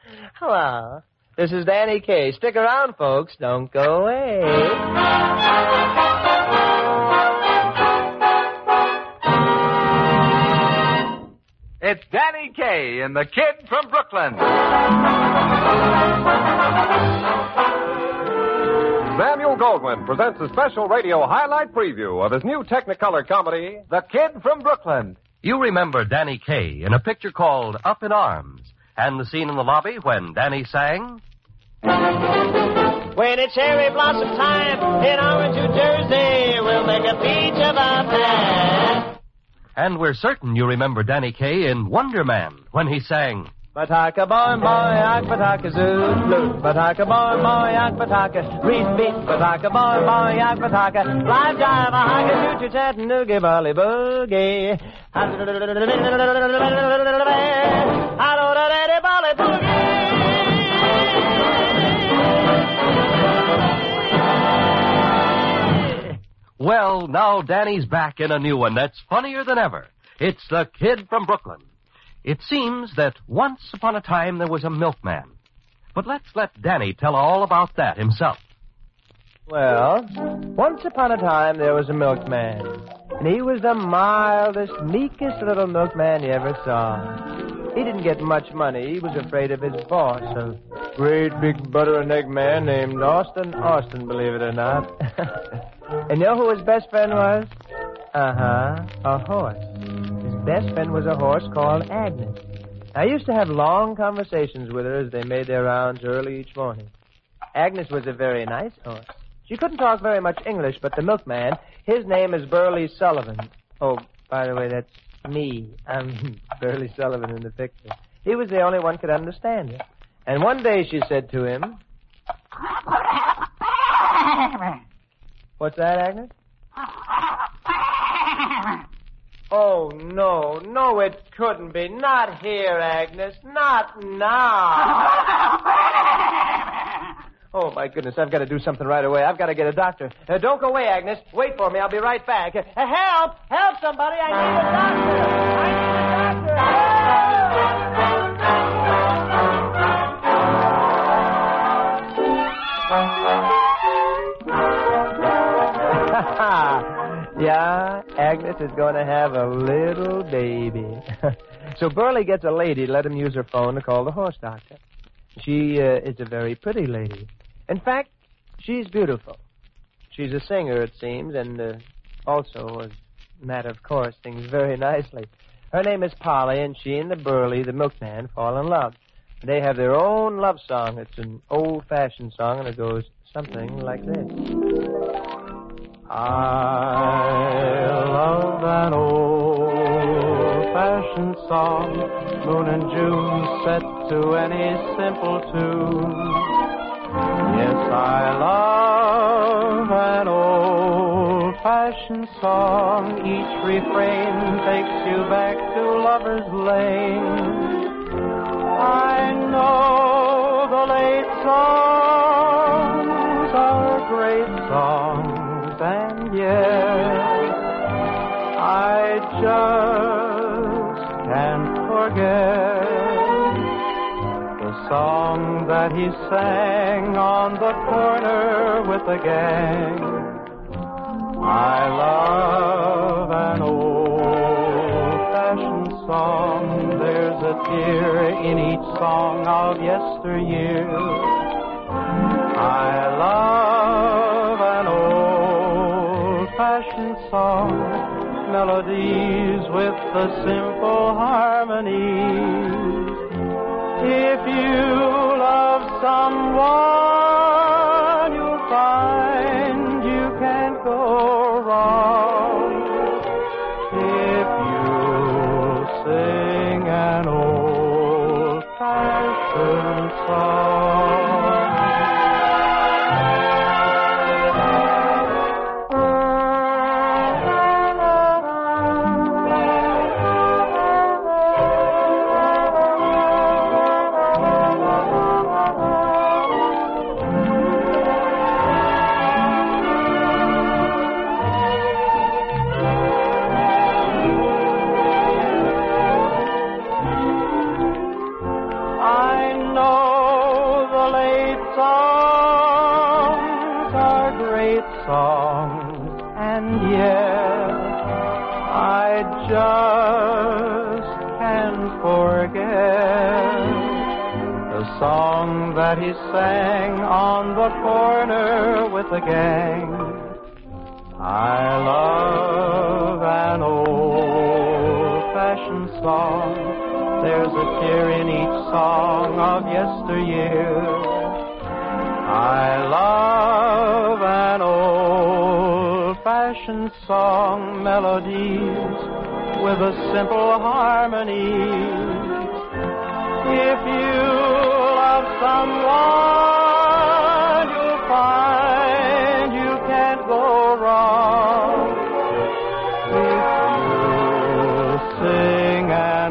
Hello. This is Danny Kaye. Stick around, folks. Don't go away. It's Danny Kaye and the Kid from Brooklyn. Samuel Goldwyn presents a special radio highlight preview of his new Technicolor comedy, The Kid from Brooklyn. You remember Danny Kaye in a picture called Up in Arms, and the scene in the lobby when Danny sang... When it's cherry blossom time in Orange, New Jersey, we'll make a peach of our pie. And we're certain you remember Danny Kaye in Wonder Man when he sang... Bataka boy, ak bataka zoot bloot. Bataka boy, ak bataka reed beat. Bataka boy, ak bataka live jive, a haka choo Chattanooga bolly boogie. Hello, daddy bolly boogie. Well, now Danny's back in a new one that's funnier than ever. It's The Kid from Brooklyn. It seems that once upon a time there was a milkman. But let's let Danny tell all about that himself. Well, once upon a time there was a milkman. And he was the mildest, meekest little milkman you ever saw. He didn't get much money. He was afraid of his boss, a great big butter and egg man named Austin, believe it or not. And you know who his best friend was? A horse. His best friend was a horse called Agnes. I used to have long conversations with her as they made their rounds early each morning. Agnes was a very nice horse. She couldn't talk very much English, but the milkman, his name is Burley Sullivan. Oh, by the way, that's me. I'm Burley Sullivan in the picture. He was the only one could understand her. And one day she said to him... What's that, Agnes? Oh, no, it couldn't be. Not here, Agnes. Not now. Oh, my goodness, I've got to do something right away. I've got to get a doctor. Don't go away, Agnes. Wait for me. I'll be right back. Help! Help somebody. I need a doctor. Yeah, Agnes is going to have a little baby. So Burley gets a lady to let him use her phone to call the horse doctor. She is a very pretty lady. In fact, she's beautiful. She's a singer, it seems, and also, as a matter of course, sings very nicely. Her name is Polly, and she and the Burley, the milkman, fall in love. They have their own love song. It's an old-fashioned song, and it goes something like this. I love an old-fashioned song, Moon and June set to any simple tune. Yes, I love an old-fashioned song. Each refrain takes you back to Lover's Lane. I know the late songs are great songs. And yet, I just can't forget the song that he sang on the corner with the gang. I love an old-fashioned song. There's a tear in each song of yesteryear. I love an old-fashioned song, melodies with the simple harmonies. If you love someone, you'll find you can't go wrong if you sing an old-fashioned song. I know songs are great songs, and yet I just can't forget the song that he sang on the corner with the gang. I love an old-fashioned song. There's a tear in each song of yesteryear. I love an old-fashioned song, melodies with a simple harmony. If you love someone, you'll find you can't go wrong if you sing an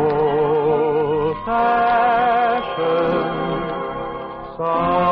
old-fashioned song.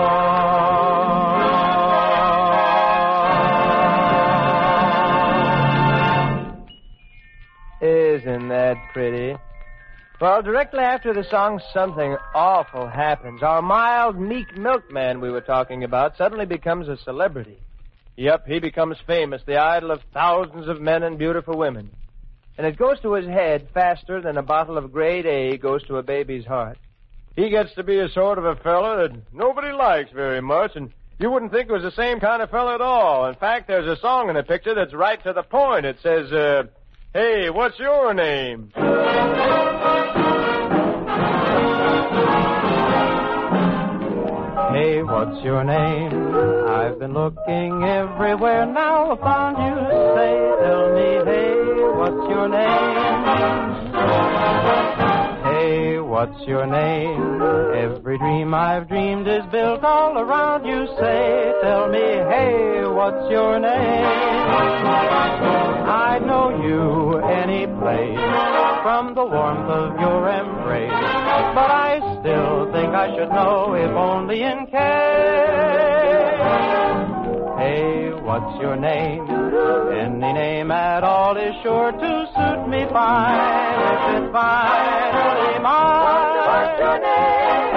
Isn't that pretty? Well, directly after the song, something awful happens. Our mild, meek milkman we were talking about suddenly becomes a celebrity. Yep, he becomes famous, the idol of thousands of men and beautiful women. And it goes to his head faster than a bottle of grade A goes to a baby's heart. He gets to be a sort of a fella that nobody likes very much, and you wouldn't think it was the same kind of fella at all. In fact, there's a song in the picture that's right to the point. It says, hey, what's your name? Hey, what's your name? I've been looking everywhere, now I found you. Say, tell me, hey, what's your name? Hey, what's your name? Every dream I've dreamed is built all around you. Say, tell me, hey, what's your name? I'd know you any place from the warmth of your embrace, but I still think I should know, if only in case. Hey, what's your name? Any name at all is sure to suit me fine, if it's finally mine. What's your name?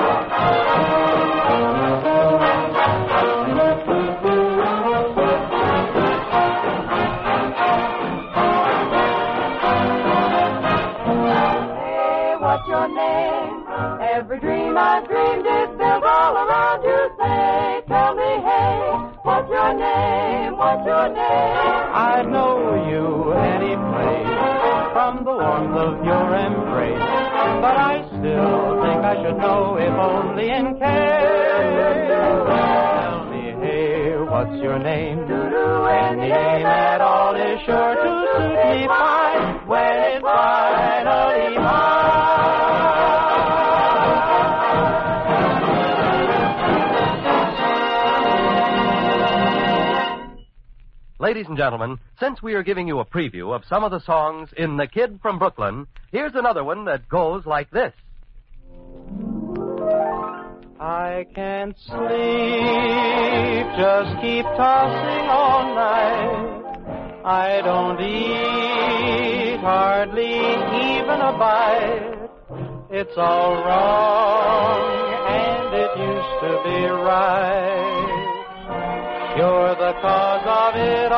Your name. Every dream I've dreamed is built all around you. Say, tell me, hey, what's your name? What's your name? I know you any place from the warmth of your embrace, but I still think I should know, if only in case. Tell me, hey, what's your name? Any name at all is sure to suit me fine when it's finally mine. Ladies and gentlemen, since we are giving you a preview of some of the songs in The Kid from Brooklyn, here's another one that goes like this. I can't sleep, just keep tossing all night. I don't eat hardly even a bite. It's all wrong, and it used to be right. You're the cause of it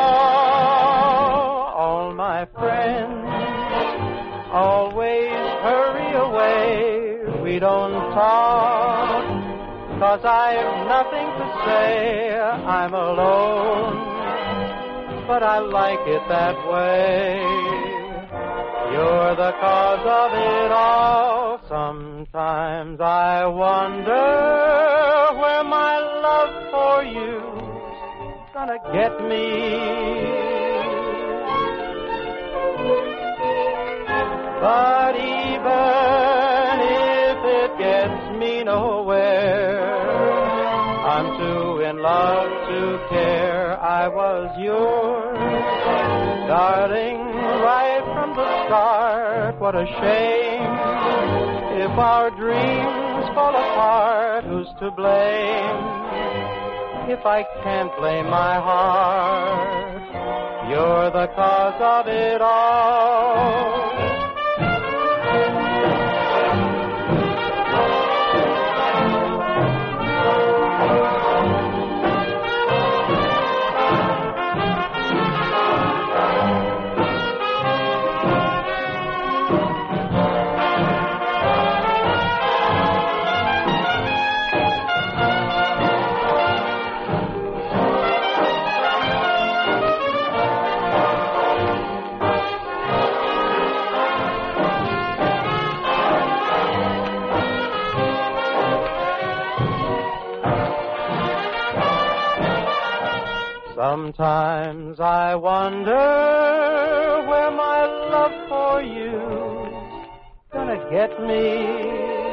all my friends always hurry away. We don't talk, 'cause I've nothing to say. I'm alone, but I like it that way. You're the cause of it all. Sometimes I wonder where my love for you's gonna get me. But even if it gets me nowhere, I'm too in love to care. I was yours, darling, right from the start. What a shame if our dreams fall apart. Who's to blame if I can't blame my heart? You're the cause of it all. Sometimes I wonder where my love for you's gonna get me.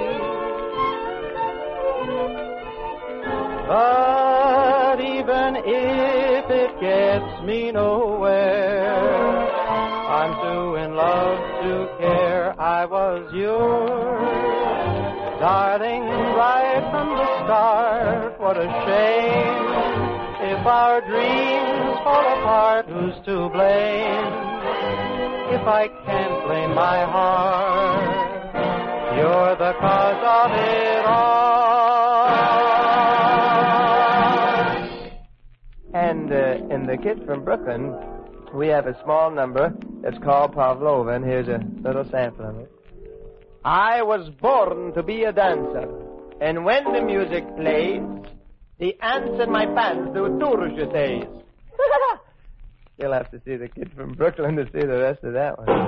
But even if it gets me nowhere, I'm too in love to care. I was yours, darling, right from the start. What a shame if our dreams fall apart. Who's to blame if I can't blame my heart? You're the cause of it all. And in The Kid from Brooklyn, we have a small number that's called Pavlova, and here's a little sample of it. I was born to be a dancer, and when the music plays, the ants in my pants do tour jetés. You'll have to see The Kid from Brooklyn to see the rest of that one.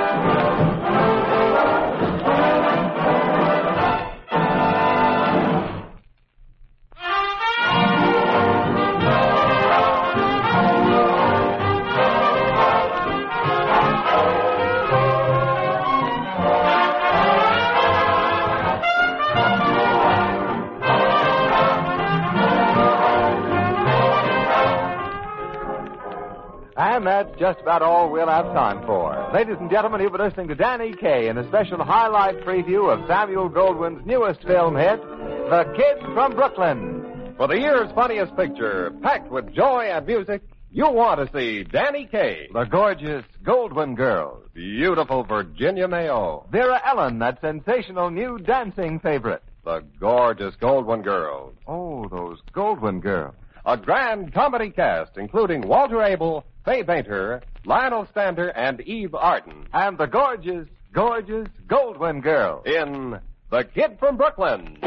And that's just about all we'll have time for. Ladies and gentlemen, you've been listening to Danny Kaye in a special highlight preview of Samuel Goldwyn's newest film hit, The Kid from Brooklyn. For the year's funniest picture, packed with joy and music, you'll want to see Danny Kaye, The gorgeous Goldwyn Girls. beautiful Virginia Mayo, Vera Ellen, that sensational new dancing favorite. the gorgeous Goldwyn Girls. Oh, those Goldwyn Girls. A grand comedy cast including Walter Abel, Fay Bainter, Lionel Stander, and Eve Arden And the gorgeous, gorgeous Goldwyn Girls. in The Kid from Brooklyn.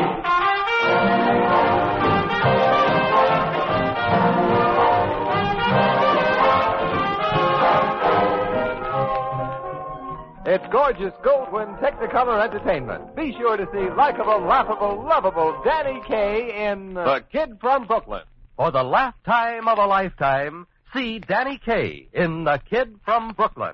It's gorgeous Goldwyn Technicolor Entertainment. Be sure to see likable, laughable, lovable Danny Kaye in... The Kid from Brooklyn. For the laugh time of a lifetime, see Danny Kaye in The Kid from Brooklyn.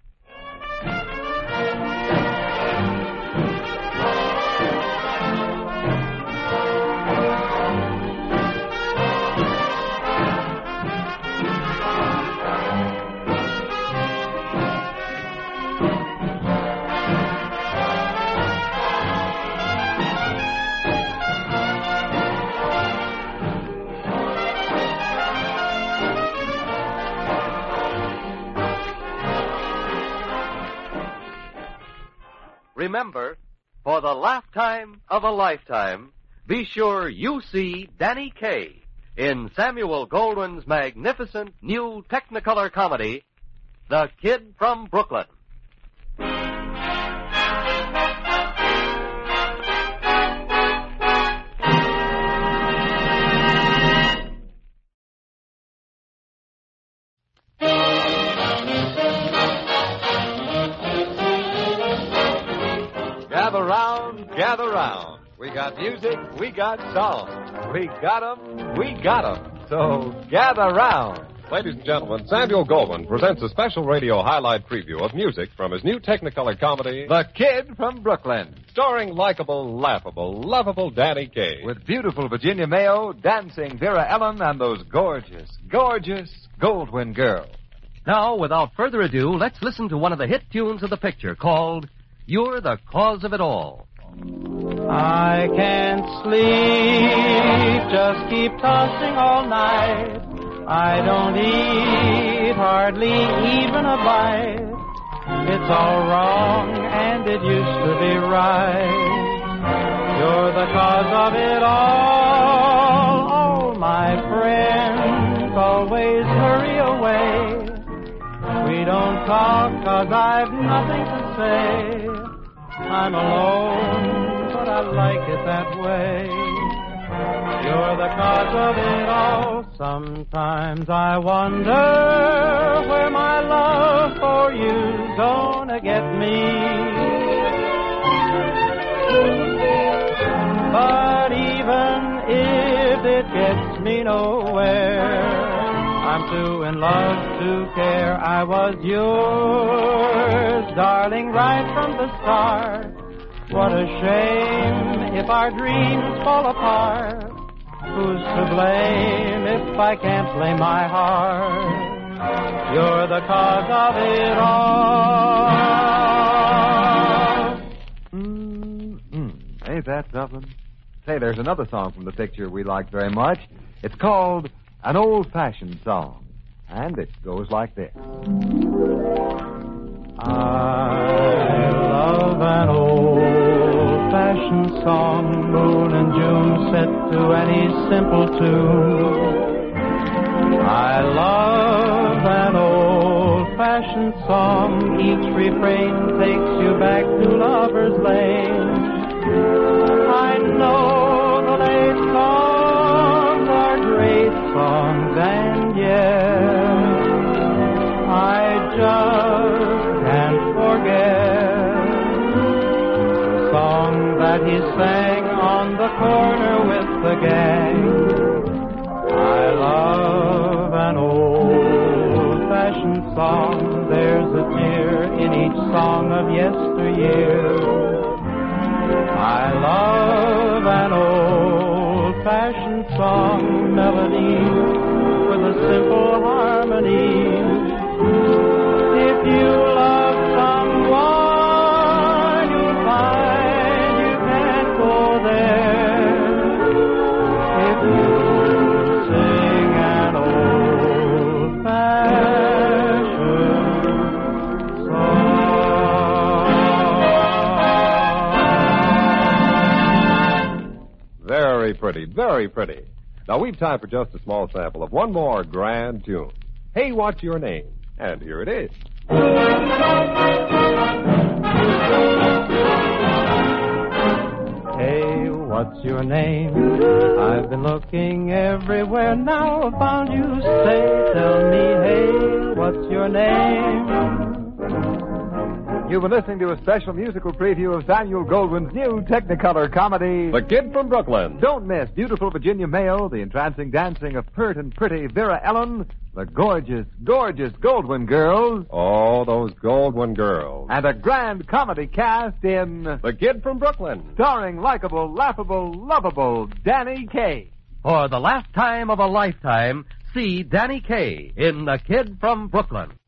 Remember, for the laugh time of a lifetime, be sure you see Danny Kaye in Samuel Goldwyn's magnificent new Technicolor comedy, The Kid from Brooklyn. Gather round. We got music, we got songs. We got 'em, we got 'em. So gather round. Ladies and gentlemen, Samuel Goldwyn presents a special radio highlight preview of music from his new Technicolor comedy, The Kid from Brooklyn. starring likable, laughable, lovable Danny Kaye. With beautiful Virginia Mayo, dancing Vera Ellen, and those gorgeous, gorgeous Goldwyn Girls. Now, without further ado, let's listen to one of the hit tunes of the picture called You're the Cause of It All. I can't sleep, just keep tossing all night. I don't eat hardly even a bite. It's all wrong and it used to be right. You're the cause of it all. All my friends always hurry away. We don't talk 'cause I've nothing to say. I'm alone, but I like it that way. You're the cause of it all. Sometimes I wonder where my love for you's gonna get me. But even if it gets me nowhere, I'm too in love to care. I was yours, darling, right from the start. What a shame if our dreams fall apart. Who's to blame if I can't play my heart? You're the cause of it all. Ain't that something? Say, there's another song from the picture we like very much. It's called An Old-Fashioned Song. And it goes like this. I love an old-fashioned song, moon and June set to any simple tune. I love an old-fashioned song, each refrain takes you back to Lover's Lane. I know the late songs are great songs, and yet I just can't forget the song that he sang on the corner with the gang. I love an old-fashioned song. There's a tear in each song of yesteryear. I love an old-fashioned song melody with a simple harmony. If you love someone, you'll find you can't go there. If you sing an old-fashioned song. Very pretty, very pretty. Now, we've time for just a small sample of one more grand tune. Hey, what's your name? And here it is. Hey, what's your name? I've been looking everywhere, now I found you. Say, tell me, hey, what's your name? You've been listening to a special musical preview of Samuel Goldwyn's new Technicolor comedy, The Kid from Brooklyn. Don't miss beautiful Virginia Mayo, the entrancing dancing of pert and pretty Vera Ellen, the gorgeous, gorgeous Goldwyn girls, Oh, those Goldwyn girls. and a grand comedy cast in The Kid from Brooklyn. starring likable, laughable, lovable Danny Kaye. For the last time of a lifetime, see Danny Kaye in The Kid from Brooklyn.